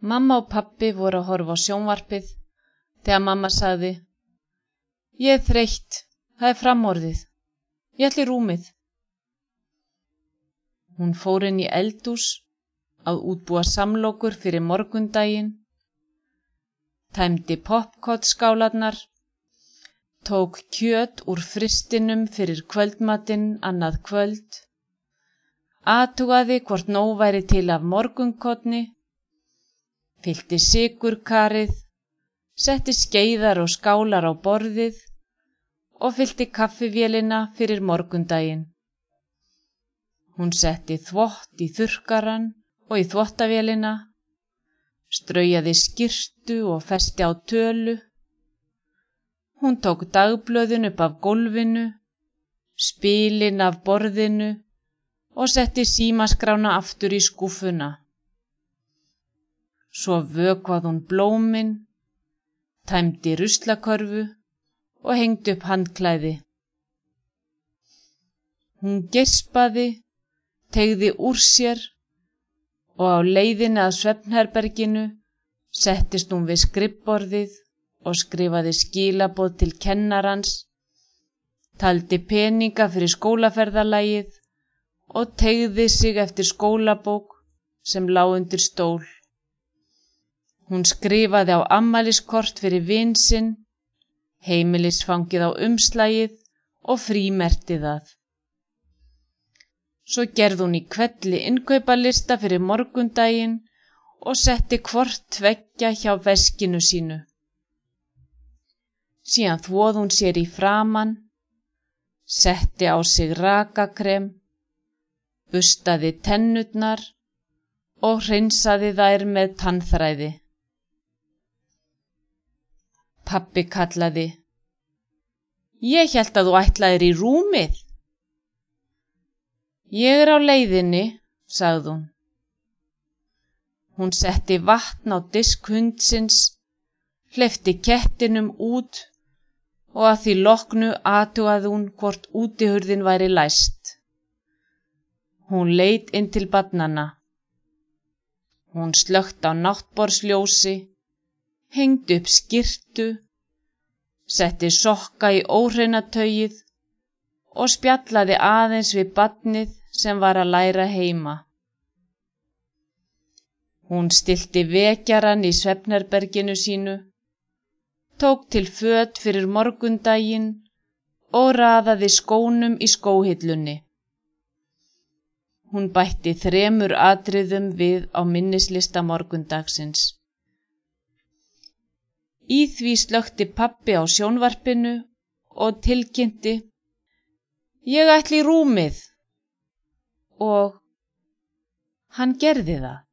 Mamma og pabbi voru að horfa á sjónvarpið þegar mamma sagði: Ég þreytt, það framorðið. Ég ætla í rúmið. Hún fór inn í eldhús að útbúa samlokur fyrir morgundaginn, tæmdi poppkornskálarnar, tók kjöt úr frystinum fyrir kvöldmatinn annað kvöld, athugaði hvort nóg væri til af morgunkorni, fyllti sykurkarið, setti skeiðar og skálar á borðið og fyllti kaffivélina fyrir morgundaginn. Hún setti þvott í þurrkarann og í þvottavélina, straujaði skyrtu og festi á tölu. Hún tók dagblöðin upp af gólfinu, spilin af borðinu og setti símaskrána aftur í skúffuna. Svo vökvað hún blómin, tæmdi ruslakörfu og hengdi upp handklæði. Hún geispaði, teygði úr sér og á leiðinni að svefnherberginu settist hún við skrifborðið og skrifaði skilaboð til kennarans, taldi peninga fyrir skólaferðalagið og teygði sig eftir skólabók sem lá undir stól. Hún skrifaði á afmæliskort fyrir vin sinn, heimilisfangið á umslagið og frímerkti það. Svo gerði hún í hvelli innkaupalista fyrir morgundaginn og setti hvort tveggja hjá veskinu sínu. Síðan þvoði hún sér í framan, setti á sig rakakrem, burstaði tennurnar og hreinsaði þær með tannþræði. Pabbi kallaði: Ég hélt að þú ætlaðir í rúmið. Ég á leiðinni, sagði hún. Hún setti vatn á disk hundsins, hleypti kettinum út og að því loknu athugaði hún hvort útihurðin væri læst. Hún leit inn til barnanna. Hún slökkti á náttborðsljósi, hengdi upp skyrtu, setti sokka í óhreinataugið og spjallaði aðeins við barnið sem var að læra heima. Hún stillti vekjarann í svefnherberginu sínu, tók til föt fyrir morgundaginn og raðaði skónum í skóhillunni. Hún bætti 3 atriðum við á minnislista morgundagsins. Í því slökkti pabbi á sjónvarpinu og tilkynnti: Ég ætla í rúmið. Og hann gerði það.